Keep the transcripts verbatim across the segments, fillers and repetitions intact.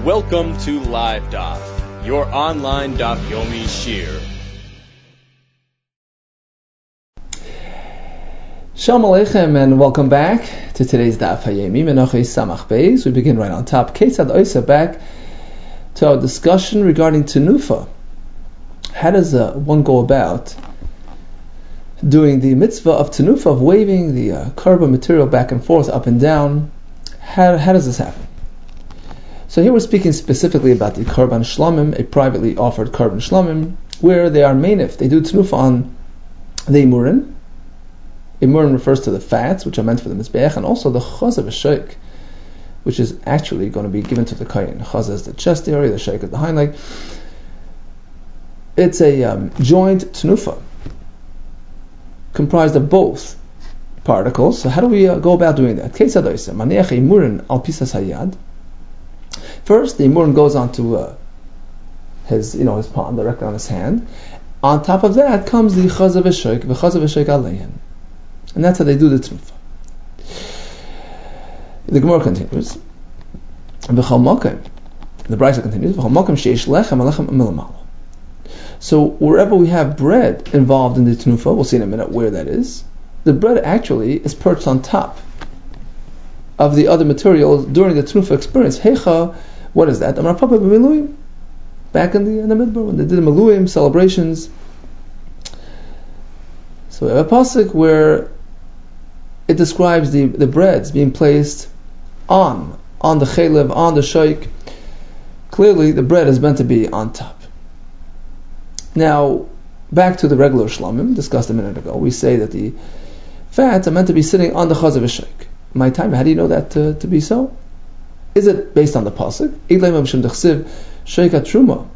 Welcome to Live Daf, your online Daf Yomi Shir. Shalom Aleichem and welcome back to today's Daf Hayemi Menachos Samach Beis. We begin right on top. Ketzad Oisa, back to our discussion regarding Tenufa. How does uh, one go about doing the mitzvah of Tenufa, of waving the uh, korban material back and forth, up and down? How, how does this happen? So here we're speaking specifically about the korban shlamim, a privately offered korban shlamim, where they are mainif. They do Tenufa on the imurin. Imurin refers to the fats, which are meant for the mizbeach, and also the chaza v'shoik, which is actually going to be given to the kohen. Chaza is the chest area, the shoik is the hind leg. It's a um, joint tenufa, comprised of both particles. So how do we uh, go about doing that? First, the imurin goes onto uh, his, you know, his palm, directly on his hand. On top of that comes the chaza v'shoik, v'chaza v'shoik aleihen. And that's how they do the tenufa. The Gemara continues. V'chal makom. The Brisa continues. V'chal makom sheish lechem alechem milamala. So wherever we have bread involved in the tenufa, we'll see in a minute where that is. The bread actually is perched on top of the other material during the tenufa experience. Hecha, what is that? Amar Papa b'miluim. Back in the in the midbar when they did the miluim celebrations. So we have a pasuk where it describes the, the breads being placed on, on the chalev, on the shoik. Clearly, the bread is meant to be on top. Now, back to the regular shlamim, discussed a minute ago, we say that the fats are meant to be sitting on the chaz of a shoik. My time, how do you know that to, to be so? Is it based on the pasuk? Idleim Hashem dechsiv shoika truma.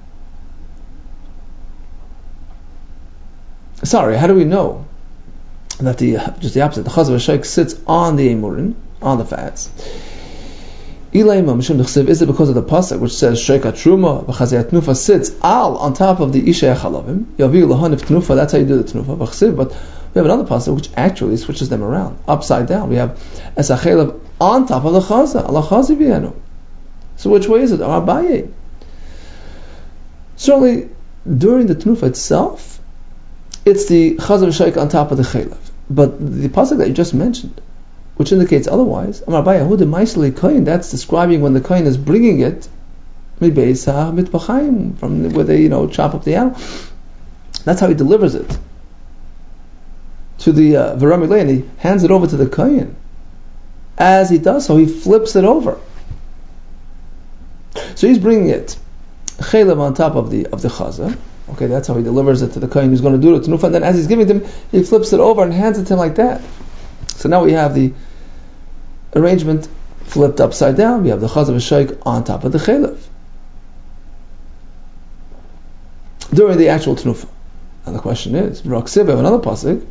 Sorry, how do we know that the just the opposite, the chaz of a shoik sits on the emurin, on the fats? Ilaima mishum dechsiv, is it because of the pasuk which says shoika truma v'chazei tenufa sits al on top of the ishay chalavim yaviu lahanif tenufa? That's how you do the tenufa v'chsiv. But we have another pasuk which actually switches them around, upside down. We have esachelav on top of the chaza, ala chazi v'yenu. So which way is it? Abaye. Certainly during the tenufa itself, it's the chazav shaykh on top of the chaylev. But the pasuk that you just mentioned, which indicates otherwise, Amar Baya Hu de Maisli Kohen, that's describing when the Kohen is bringing it from where they, you know, chop up the animal. That's how he delivers it to the uh, Varamilei, and he hands it over to the Kohen. As he does so, he flips it over. So he's bringing it chaylev on top of the of the chaza. Okay, that's how he delivers it to the kohen who's going to do it to tenufa. And then as he's giving it to him, he flips it over and hands it to him like that. So now we have the arrangement flipped upside down. We have the chaz of a shaykh on top of the chaylev during the actual tenufa. And the question is, Raksiv, have another pasuk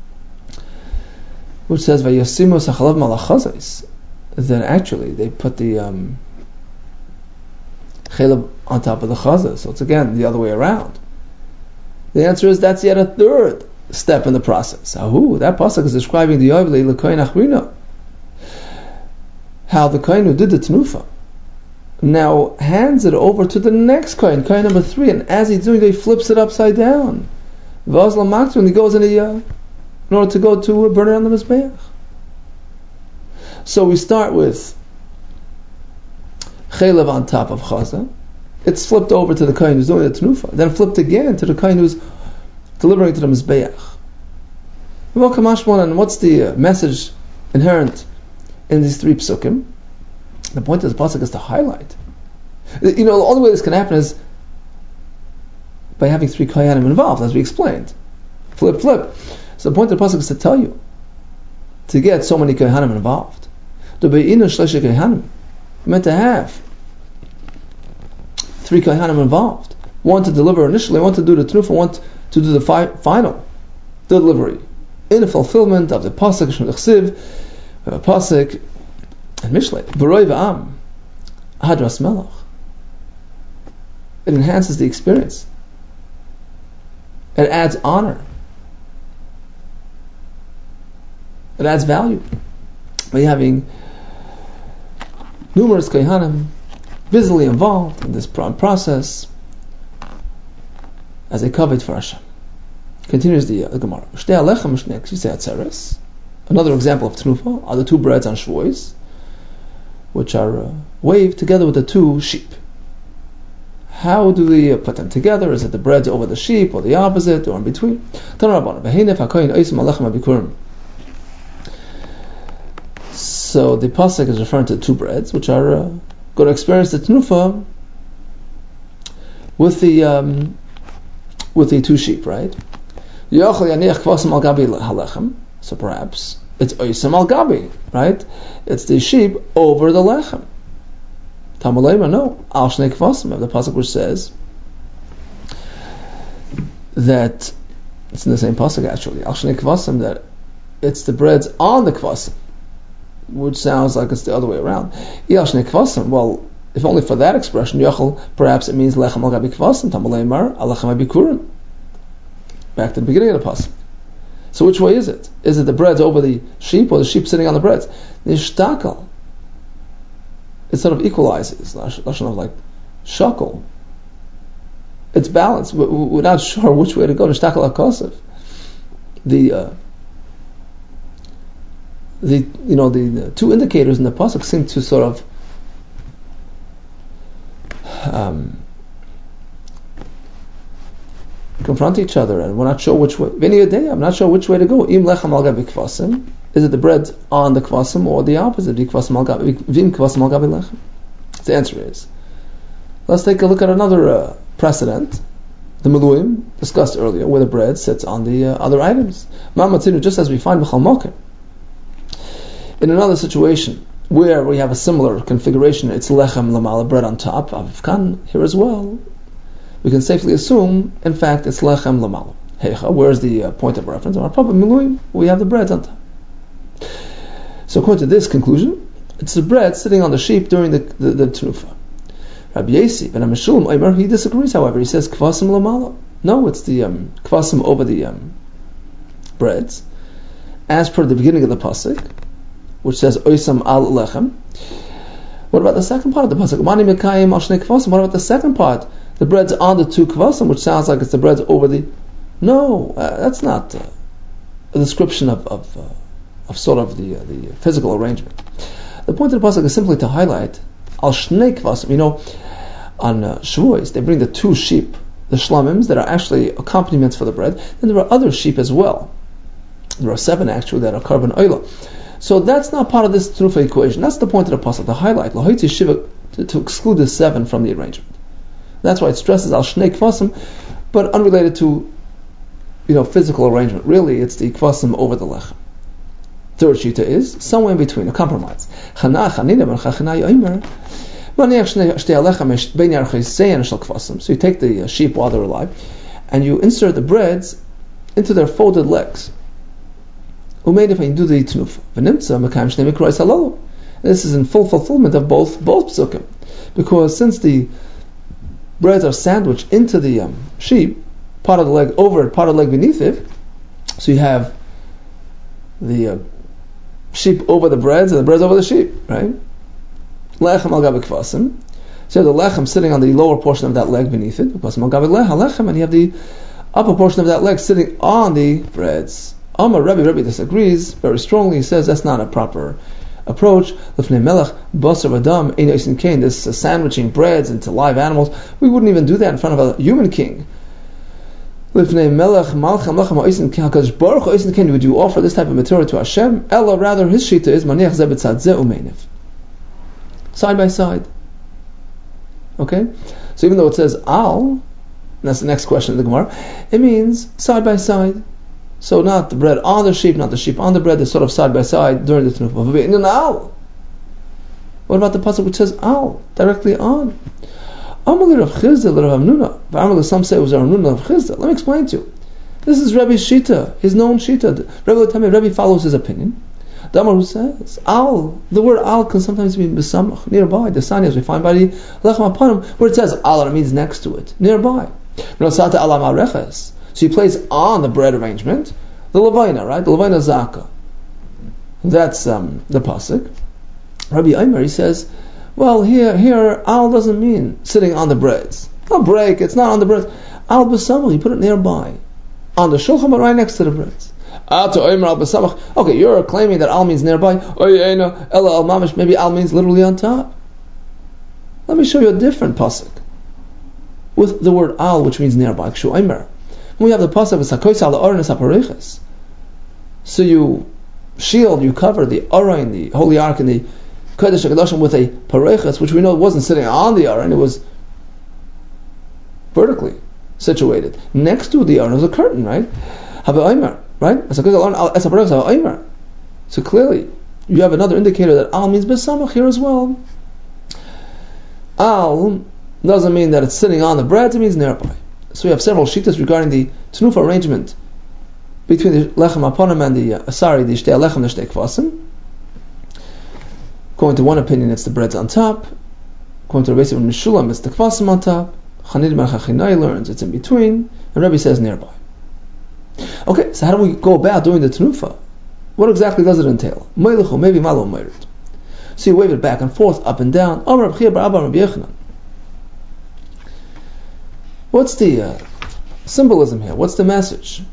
which says vayasimu sachalav malachazais. Then actually they put the um, chaylev on top of the chaza. So it's again the other way around. The answer is that's yet a third step in the process. Ahu, that pasuk is describing the Yovli l'kohen achrina, how the kohen who did the tenufa now hands it over to the next kohen, kohen number three, and as he's doing it, he flips it upside down. Vazla maktu, and he goes in, the, uh, in order to go to uh, burn it on the mizbeach. So we start with chaylev on top of chaza. It's flipped over to the kohen who's doing the tenufa, then flipped again to the kohen who's delivering to the mizbeach. And what's the uh, message inherent in these three psukim? The point of the pasuk is to highlight. You know, the only way this can happen is by having three kohanim involved, as we explained. Flip, flip. So the point of the pasuk is to tell you to get so many kohanim involved. The be'inu shleshi kohanim meant to have three kohanim involved. One to deliver initially, one to do the tenufa, one to do the fi- final delivery. In the fulfillment of the pasuk Shem Chsiv, we have a pasuk and Mishlei, B'roi v'am, Hadras Melech. It enhances the experience. It adds honor. It adds value. By having numerous kohanim busily involved in this process as a kavod for Hashem. Continues the, uh, the Gemara. Another example of tenufa are the two breads on Shavuos, which are uh, waved together with the two sheep. How do we uh, put them together? Is it the bread over the sheep, or the opposite, or in between? So the pasuk is referring to two breads, which are uh, going to experience the tenufa with the um, with the two sheep, right? So perhaps it's oisam al gabi, right? It's the sheep over the lechem. Tamalayma, no. Al shnei kvasim, the pasuk which says that it's in the same pasuk actually. Al shnei kvasim, that it's the breads on the kvasim, which sounds like it's the other way around. Al shnei kvasim, well, if only for that expression, yachol, perhaps it means lechem al gabi kvasim. Tamalayma al lechem bikurim. Back to the beginning of the pasuk. So which way is it? Is it the breads over the sheep, or the sheep sitting on the breads? Nishtakal. It sort of equalizes. Lashon of like shakel. It's balanced. We're not sure which way to go. Nishtakal akosef. The uh, the you know the, the two indicators in the pasuk seem to sort of um, confront each other, and we're not sure which way. I'm not sure which way to go. Im lechem al gabi kvasim. Is it the bread on the kvasim, or the opposite? Vim kvasim al gabi lechem. The answer is, let's take a look at another uh, precedent. The Miluim discussed earlier, where the bread sits on the uh, other items. Ma'amatzinu, just as we find b'chal mokem. In another situation where we have a similar configuration, it's lechem lamala, bread on top. Avkan, here as well, we can safely assume, in fact, it's lechem lamala. Heicha, where's the uh, point of reference? On our Papa Miluim, we have the bread on top. So according to this conclusion, it's the bread sitting on the sheep during the the, the tenufa. Rabbi Yasi ben Amishulum Omer, he disagrees. However, he says kvasim lamala. No, it's the um, kvasim over the um, breads, as per the beginning of the pasuk, which says oisam al lechem. What about the second part of the pasuk? Mani mekayim al shnei kvasim. What about the second part? The bread's on the two kvasim, which sounds like it's the bread's over the. No, uh, that's not uh, a description of of, uh, of sort of the uh, the physical arrangement. The point of the pasuk is simply to highlight al shnei kvasim. You know, on uh, Shavuos they bring the two sheep, the shlamims, that are actually accompaniments for the bread. And there are other sheep as well. There are seven actually that are carbon oila. So that's not part of this tenufa equation. That's the point of the pasuk, to highlight lahoitzi shiva, to, to exclude the seven from the arrangement. That's why it stresses al shnei kvasim, but unrelated to, you know, physical arrangement. Really, it's the kvasim over the lechem. Third shita is somewhere in between, a compromise. So you take the sheep while they're alive, and you insert the breads into their folded legs. This is in full fulfillment of both both psukim, because since the breads are sandwiched into the um, sheep, part of the leg over it, part of the leg beneath it, so you have the uh, sheep over the breads and the breads over the sheep, right? Lechem al gabi kvasim. So you have the lechem sitting on the lower portion of that leg beneath it, kvasim al gabi lechem, and you have the upper portion of that leg sitting on the breads. Amar Rebbe, Rebbe disagrees very strongly. He says that's not a proper approach. Lifnei melech basar v'dam ein oisin kain. This uh, sandwiching breads into live animals, we wouldn't even do that in front of a human king. Lifnei melech malchem lechem oisin kain. Hakadosh Baruch Hu oisin kain. Would you offer this type of material to Hashem? Ella, rather, his shita is maniach zeh b'tzad zeh umeiniv, side by side. Okay, so even though it says al, and that's the next question of the Gemara, it means side by side. So not the bread on the sheep, not the sheep on the bread, they're sort of side by side during the tenufa. What about the pasuk which says al, directly on? Some say it was Rav Hamnuna of Chizda. Let me explain to you. This is Rebbe's shita, his known shita. Rebbe, Rebbe follows his opinion. Damar who says al, the word al can sometimes mean besamach, nearby. The sign as we find by the lechem apanim, where it says al, it means next to it, nearby. Nosata ala mareches. So you place on the bread arrangement the levina, right? The levina zaka. That's um, the pasuk. Rabbi Aimer, he says, Well, here, here, al doesn't mean sitting on the breads. No break, it's not on the breads. Al b'samach, you put it nearby. On the shulchan, but right next to the breads. Okay, you're claiming that al means nearby. Maybe al means literally on top. Let me show you a different pasuk with the word al, which means nearby. We have the pasuk with sakois al oranis apareches. So you shield, you cover the Aron, the Holy Ark, and the Kodesh HaKadoshim with a pareches, which we know wasn't sitting on the Aron, it was vertically situated. Next to the Aron was a curtain, right? Right? So clearly, you have another indicator that al means besamach here as well. Al doesn't mean that it's sitting on the bread, it means nearby. So we have several shittas regarding the tenufa arrangement between the lechem aponim and the uh, sorry, the shtei lechem and the shtei kvasim. According to one opinion, it's the breads on top. According to Rabbi Yosef Mishulam, it's the kvasim on top. Chanid ben Chachinai learns it's in between, and Rabbi says nearby. Okay, so how do we go about doing the tenufa? What exactly does it entail? Meiluchu, maybe malo meirit. So you wave it back and forth, up and down. What's the uh, symbolism here? What's the message?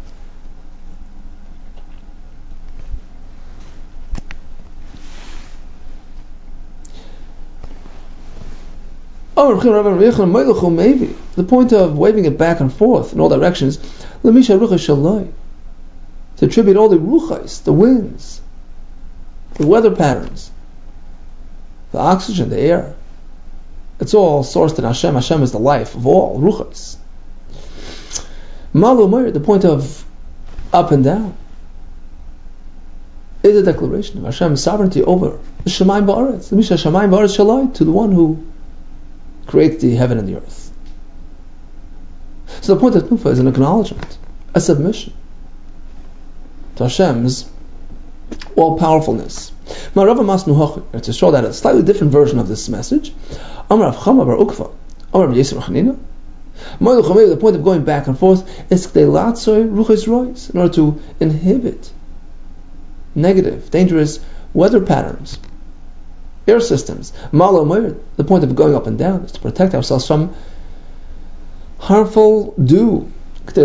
Maybe the point of waving it back and forth in all directions, to attribute all the ruchais, the winds, the weather patterns, the oxygen, the air. It's all sourced in Hashem. Hashem is the life of all ruchais. Malu Meir, the point of up and down, is a declaration of Hashem's sovereignty over the Shemayim Ba'aretz, the Misha Shemayim Ba'aretz Shalai, to the one who creates the heaven and the earth. So the point of Tenufa is an acknowledgement, a submission to Hashem's all-powerfulness. To show that a slightly different version of this message, Amar Rav Chama bar Ukva, Amar Rav Yisrael Chanina, the point of going back and forth is in order to inhibit negative, dangerous weather patterns, air systems. The point of going up and down is to protect ourselves from harmful dew, which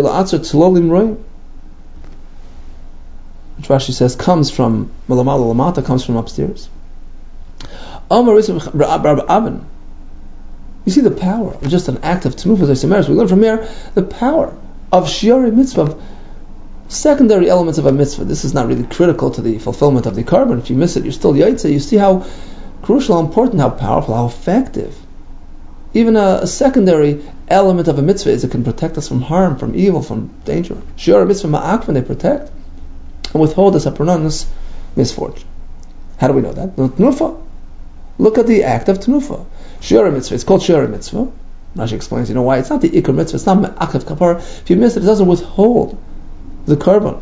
Rashi says comes from Malamala Lamata, comes from upstairs. You see the power of just an act of tenufa zaysemeres. We learn from here the power of shiari mitzvah, of secondary elements of a mitzvah. This is not really critical to the fulfillment of the carbon. If you miss it, you're still yaitze. You see how crucial, how important, how powerful, how effective even a, a secondary element of a mitzvah is. It can protect us from harm, from evil, from danger. Shiari mitzvah ma'akvan, they protect and withhold us a pronounced misfortune. How do we know that? Tenufa. Look at the act of tenufa. Shiur mitzvah. It's called shiur mitzvah. Rashi explains, you know why? It's not the ikar mitzvah. It's not me'akav kapara. If you miss it, it doesn't withhold the carbon.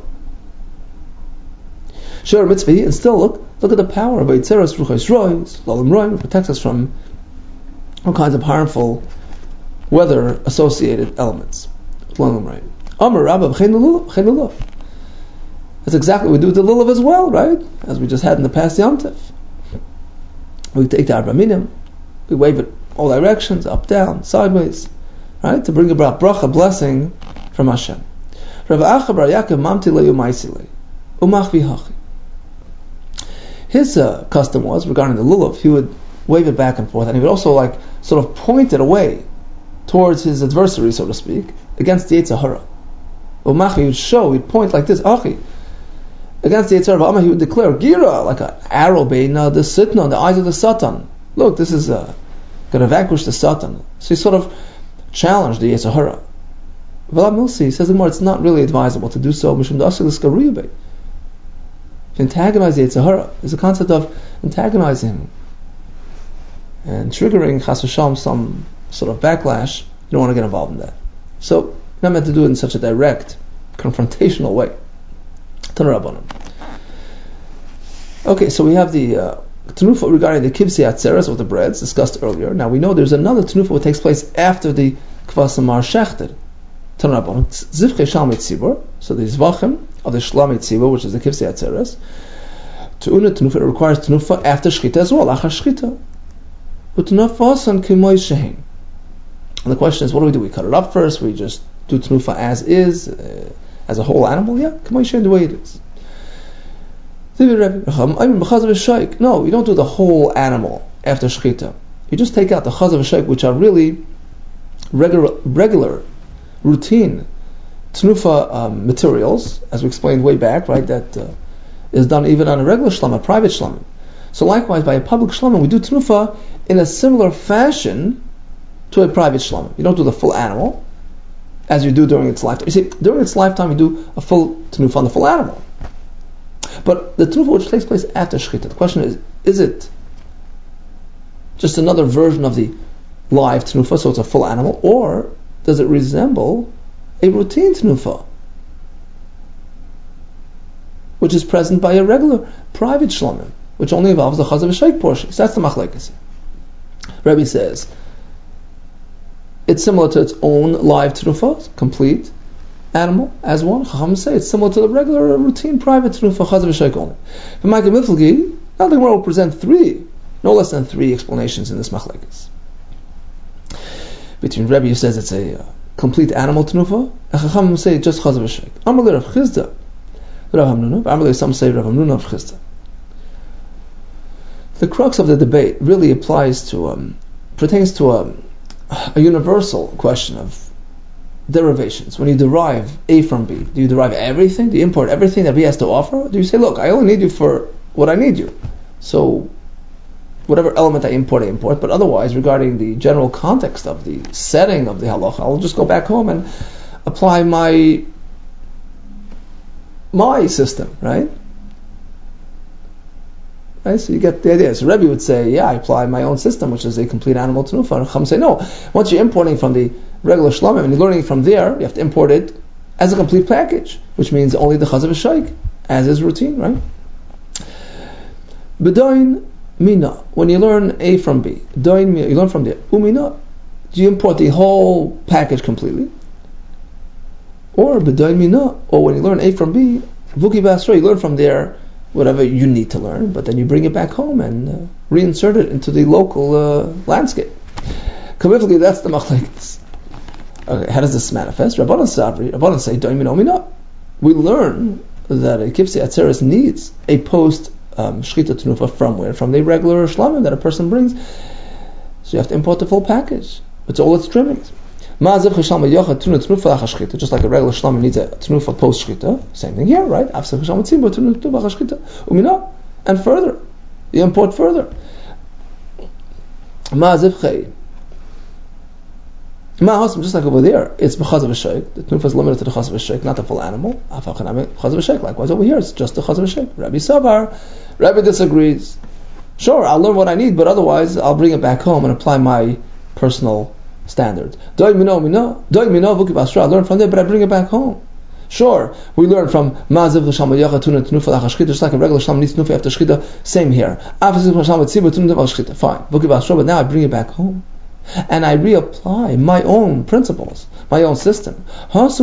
Shiur mitzvah. And still, look, look at the power of Eitzeres ruchos rois, lalim roim. It protects us from all kinds of harmful weather-associated elements. Lalim roim. Amar Rabba b'chein lulav. That's exactly what we do with the lulav as well, right? As we just had in the past Yom Tov. We take the arba minim, we wave it all directions, up, down, sideways, right? To bring about bracha, blessing from Hashem. Rav Acha bar Yaakov mamti leyumaisile, umach v'hachi. His uh, custom was, regarding the lulav, he would wave it back and forth, and he would also like sort of point it away towards his adversary, so to speak, against the Yetzer Hara. Umach, he would show, he'd point like this, achi, against the Yetzer Hara, he would declare gira, like an arrow beina the sitna, the eyes of the Satan. Look, this is uh, going to vanquish the Satan. So he sort of challenged the Yetzer Hara. V'la Milsi says more, it's not really advisable to do so. Mishum da'asik l'skariyabei. To antagonize the Yetzer Hara is a concept of antagonizing and triggering chas v'shalom some sort of backlash. You don't want to get involved in that. So not meant to do it in such a direct, confrontational way. Okay, so we have the uh, tenufa regarding the kivsei atzeres, or the breads, discussed earlier. Now we know there's another tenufa that takes place after the kvasamar shechter. Tanurabon zivchei shalmei tzibur, so the zvachim of the shlamei tzibur, which is the kivsei atzeres. To una tenufa, it requires tenufa after shchita as well, achar shchita. Utnafasan kimoy shehin. And the question is, what do we do? We cut it up first. We just do tnufa as is, uh, as a whole animal. Yeah, kimoy shehin, the way it is. No, you don't do the whole animal after shechita. You just take out the chazav v'shaik, which are really regular, regular, routine tnufa um, materials, as we explained way back, right? That uh, is done even on a regular shlam, a private shlam. So likewise, by a public shlam, we do tnufa in a similar fashion to a private shlam. You don't do the full animal as you do during its lifetime. You see, during its lifetime, you do a full tnufa on the full animal. But the tnufa which takes place after shechita, the question is, is it just another version of the live tnufa, so it's a full animal, or does it resemble a routine tnufa, which is present by a regular private shlamim, which only involves the chazav v'shaik portion? So that's the machlekes. Rebbe says it's similar to its own live tnufa, complete animal as one. Chacham say it's similar to the regular routine private tnufa, chazav v'shaik only. But Ma'akim Miflgi, now the Gemara will present three, no less than three explanations in this machlekes. Between Rebbe, who says it's a uh, complete animal tnufa, and Chacham say just chazav v'shaik. Amalei Rav Chizda, Rav Hamnuna, Amalei some say Rav Hamnuna of Chizda. The crux of the debate really applies to, um, pertains to a, a universal question of derivations. When you derive A from B, do you derive everything? Do you import everything that B has to offer? Or do you say, look, I only need you for what I need you, so whatever element I import, I import, but otherwise, regarding the general context of the setting of the halacha, I'll just go back home and apply my my system, right? Right? So you get the idea. So Rebbe would say, yeah, I apply my own system, which is a complete animal tnufa. And Chacham say, no, once you're importing from the regular shlamim and you're learning from there, you have to import it as a complete package, which means only the chazav v'shaik, as is routine, right? B'doin mina, when you learn A from B, doin mina, you learn from there. Umina, do you import the whole package completely? Or b'doin mina, or when you learn A from B, vuki basra, you learn from there whatever you need to learn, but then you bring it back home and uh, reinsert it into the local uh, landscape. Comivli, that's the machlekes. Okay, how does this manifest? Rabbanan Sabri, Rabbanan say, doin mina umina. We learn that a kipsi atzeres needs a post Um, shchita tenufa from where? From the regular shlamim that a person brings. So you have to import the full package. It's all its trimmings. Just like a regular shlamim needs a tenufa post shchita, same thing here, right? And further, you import further. Just like over there, it's b'chazav v'shaik. The tenufa is limited to the chazav v'shaik, not the full animal. Chazav v'shaik. Likewise, over here, it's just the chazav v'shaik. Rabbi Savar, Rabbi disagrees. Sure, I'll learn what I need, but otherwise, I'll bring it back home and apply my personal standards. Doi mino mino, doi mino vuki basra. I learn from there, but I bring it back home. Sure, we learn from Ma'aziv l'sham yacha tuna tenufa l'achashchita, just like a regular shlam needs tenufa after shchita. Same here. Afaziv l'sham tziba tuna l'achashchita. Fine, vuki basra, but now I bring it back home. And I reapply my own principles, my own system. By a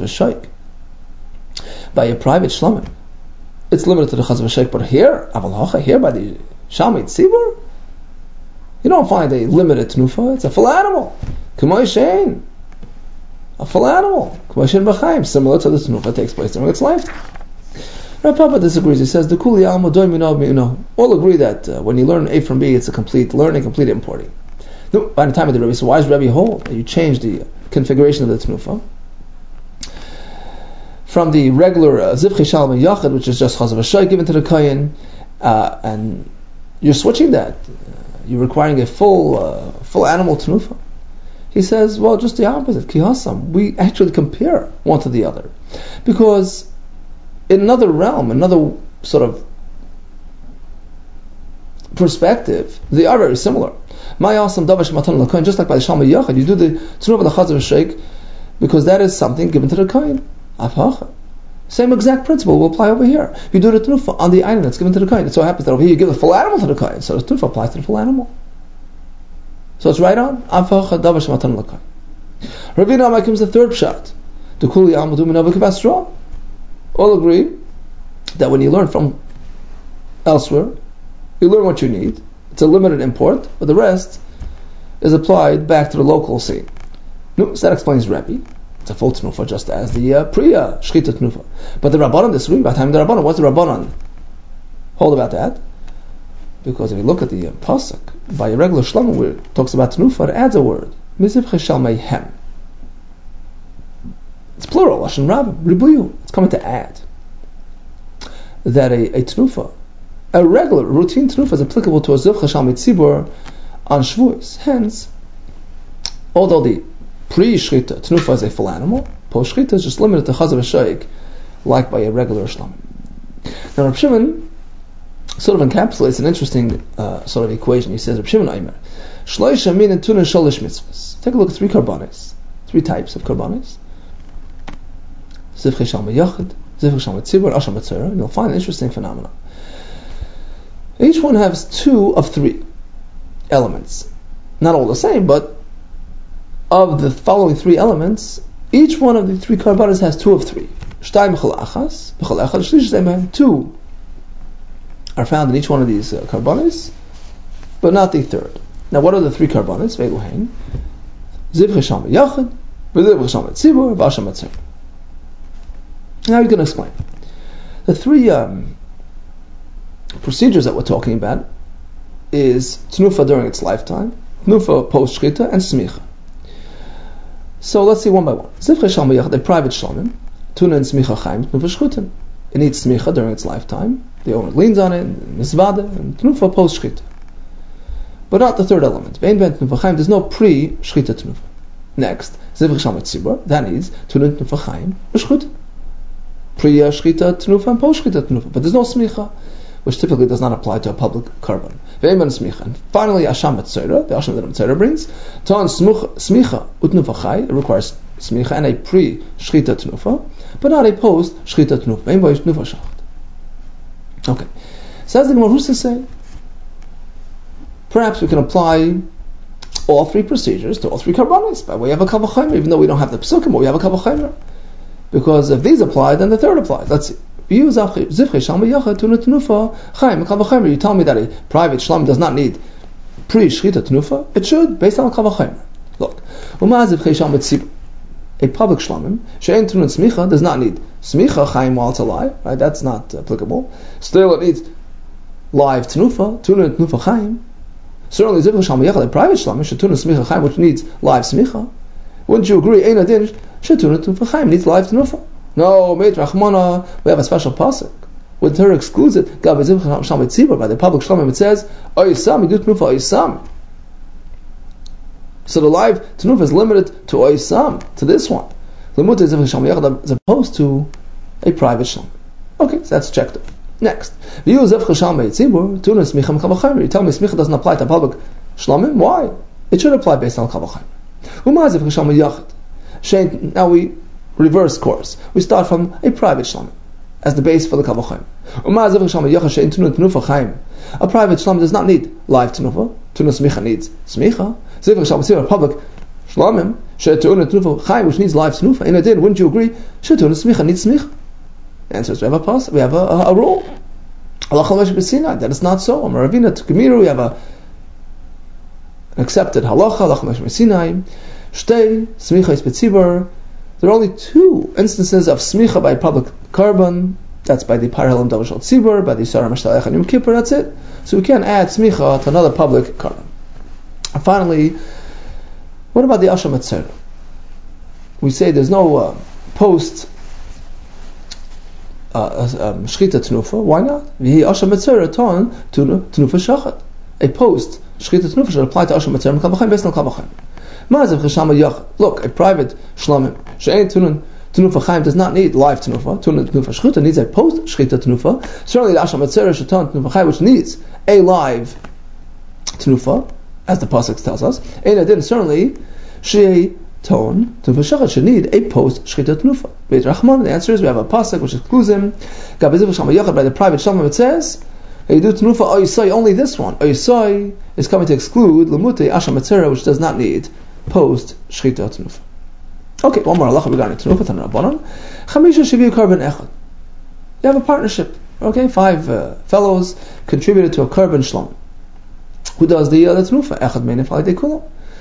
private shlamim, it's limited to the chazav v'shaik, but here, aval here by the shalmei tzibur, you don't find a limited tenufa. It's a full animal, k'may shein, a full animal, k'may shein b'chaim, similar to the tenufa that takes place during its lifetime. Rav Papa disagrees. He says the kuli alma doy mino mino. All agree that uh, when you learn A from B, it's a complete learning, complete importing. No, by the time of the Rebbe, so why does Rebbe hold that you change the configuration of the tenufa from the regular zivchei shalom yachid, which is just chazav v'shaik given to the kohen, uh, and you're switching that, you're requiring a full uh, full animal tenufa? He says, well, just the opposite. Ki hasam, we actually compare one to the other, because in another realm, another sort of perspective, they are very similar. Just like by the Shalmei Yachid, you do the Tenufa of the Chazav v'shaik because that is something given to the Kohen. Same exact principle will apply over here. You do the Tenufa on the item that's given to the Kohen. It so happens that over here you give the full animal to the Kohen, so the Tenufa applies to the full animal. So it's right on. Ravina comes the third pshat. All agree that when you learn from elsewhere, you learn what you need. It's a limited import, but the rest is applied back to the local scene. No, so that explains Rebbe. It's a full Tnufa, just as the uh, Priya Shchita Tnufa. But the Rabbanon disagree. By the time the Rabbanon, what's the Rabbanon hold about that? Because if you look at the uh, pasuk by a regular Shlomo, where it talks about Tnufa, it adds a word. Mizivche Shalmeihem. It's plural, Lashon Rabba, Ribuyu. It's coming to add that a, a Tnufa, a regular, routine Tnufa, is applicable to a Zivche Shalmei Tzibur on Shavuos. Hence, although the pre-Shchita Tnufa is a full animal, post-Shchita is just limited to Chazav Shaykh, like by a regular Shlomo. Now, Reb Shimon sort of encapsulates an interesting uh, sort of equation. He says, Reb Shimon Aimer, Shloisha min and tuna sholish mitzvahs. Take a look at three karbanis, three types of karbanis. Zivchei Shalmei Yachid, Zivchei Shalmei Tzibur, Asham B'Tzorah, and you'll find an interesting phenomenon. Each one has two of three elements. Not all the same, but of the following three elements, each one of the three karbanis has two of three. Shtayim b'chol achas, b'chol echad, shlish zemen. Two are found in each one of these uh, karbanis, but not the third. Now, what are the three karbanis? Veiluhain, Zivchei Shalmei Yachid, Zivchei Shalmei Tzibur, V'Asham B'Tzorah. Now you can explain. The three um, procedures that we're talking about is Tnufa during its lifetime, Tnufa post-Shchita, and Smicha. So let's see one by one. Zivchei Shalmei Yachid, a private Shlomim, Tuna and Smicha Chaim, Tnufa Shchutin. It needs Smicha during its lifetime. The owner leans on it, Mizvada, and Tnufa post-Shchita. But not the third element. Vein ben Tnufa Chaim, there's no pre-Shchita Tnufa. Next, Zivchei Shalmei Tzibur, that needs Tuna and Tnufa Chaim, Shchutin. Pre-Shchita Tnufa and post-Shchita Tnufa. But there's no Smicha, which typically does not apply to a public carbon. And finally, Asham B'Tzorah, the Asham that B'Tzorah brings, Ta'an Smicha Utnufa Chai, it requires Smicha and a pre-Shchita Tnufa, but not a post-Shchita Tnufa. Okay. So as the Gemara used to say, perhaps we can apply all three procedures to all three karbanis by way of a Kal V'Chomer, even though we don't have the Pesukim, but we have a Kal V'Chomer. Because if these apply, then the third applies. Let's see. You tell me that a private shlam does not need pre-shchita tnufa. It should, based on Kal V'Chomer. Look, a public shlamim she'en tuna smicha does not need smicha chaim while it's alive. Right? That's not applicable. Still, it needs live tnufa, tuna tnufa chaim. Certainly, zivchei shalmei yachid, a private shlamim should tuna smicha chaim, which needs live smicha. Wouldn't you agree? Ein adin she'tuna tnufa chaim needs live tnufa. No, Meit Rachmana, we have a special pasuk. When Torah excludes it, by the public shlamim, it says, Oyisam, you do tnufa Oyisam. So the live tnufa is limited to Oyisam, to this one. As opposed to a private shlam. Okay, so that's checked off. Next. You tell me smicha doesn't apply to public shlamim. Why? It should apply based on Kal V'Chomer. Now we reverse course. We start from a private shlamim as the base for the Kal V'Chomer. A private shlamim does not need live tnufa. Tuna smicha needs smicha. A public shlamim which needs live tnufa. In addition, wouldn't you agree? Tuna smicha needs smicha. The answer is we have a pass. We have a, a, a rule. That is not so. We have a an accepted halacha. Shtei smicha is betzibur. There are only two instances of smicha by public carbon. That's by the Parhalim Davashal Tzibur, by the Sarah Mashtalech and Yom Kippur, that's it. So we can't add smicha to another public carbon. And finally, what about the Asham B'Tzorah? We say there's no uh, post Shchita uh, um, Tnufa. Why not? V'hi Asham B'Tzorah ton Tnufa Shachat. A post Shchita Tnufa should apply to Asham B'Tzorah and Kal V'Chomer based on Kal V'Chomer. Look, a private shlamim she'ein tunun Tnufa Chaim does not need live Tnufa. Tuna Tnufa Shchuta needs a post Shchita Tnufa. Certainly the Asham B'Tzorah Shatan Tnufa Chaim, which needs a live Tnufa, as the pasuk tells us. And then certainly she ton Tnufa Shachat should need a post Shchita Tnufa. Beit Rachman, the answer is we have a pasuk which excludes him. Gabeziv Shalmei Yachid, by the private Shalom, it says you do Tnufa Oyisai, only this one. Oyisai is coming to exclude Lamute Asham B'Tzorah, which does not need post Shchita Tnufa. Okay, one more halacha regarding Tnufa and Rabbanon. Chamisha Shaviu Karban Echad. You have a partnership. Okay, five uh, fellows contributed to a Karban Shlom. Who does the uh, the Tnufa? Echad Meinef Alidei Kulam.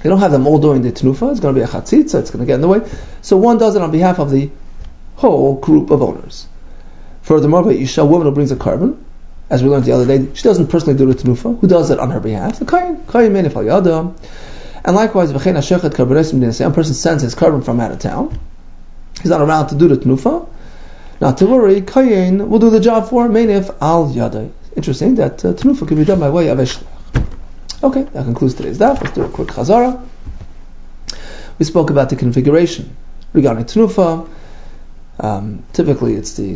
You don't have them all doing the tenufa. It's going to be a chatzitza. It's going to get in the way. So one does it on behalf of the whole group of owners. Furthermore, by Isha, a woman who brings a carbon, as we learned the other day, she doesn't personally do the tenufa. Who does it on her behalf? The kayin, kayin menif al yada. And likewise, v'chein hashechet karbonesim dinasei. One person sends his carbon from out of town. He's not around to do the tenufa. Not to worry, kayin will do the job for menif al yada. Interesting that uh, tenufa can be done by way of a shliach. Okay, that concludes today's daf. Let's do a quick chazara. We spoke about the configuration regarding tenufa. Um, typically, it's the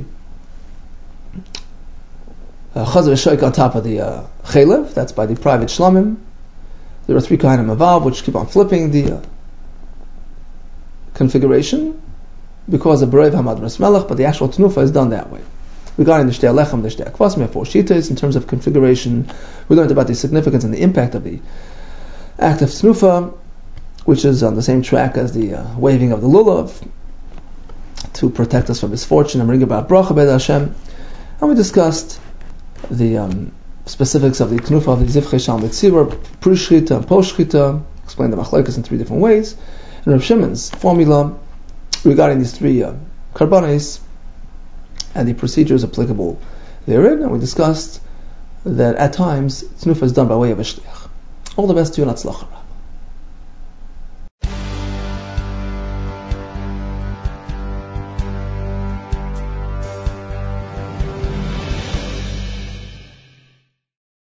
chazar v'shoik on top of the uh, chelev. That's by the private shlamim. There are three kahanim involved which keep on flipping the uh, configuration because of berev hamad ras melech, but the actual tenufa is done that way. Regarding the shtei alechem, the shtei akvasim, we have four shitas in terms of configuration. We learned about the significance and the impact of the act of tenufa, which is on the same track as the uh, waving of the lulav to protect us from misfortune and bring about bracha b'ed Hashem. And we discussed the um, specifics of the tenufa of the zivchei shal mitzvah, pre-shchita and post-shchita, explained the machlokes in three different ways, and Rav Shimon's formula regarding these three uh, karbanos and the procedures applicable therein, and we discussed that at times tenufa is done by way of a shliach. All the best to you and atzlacha.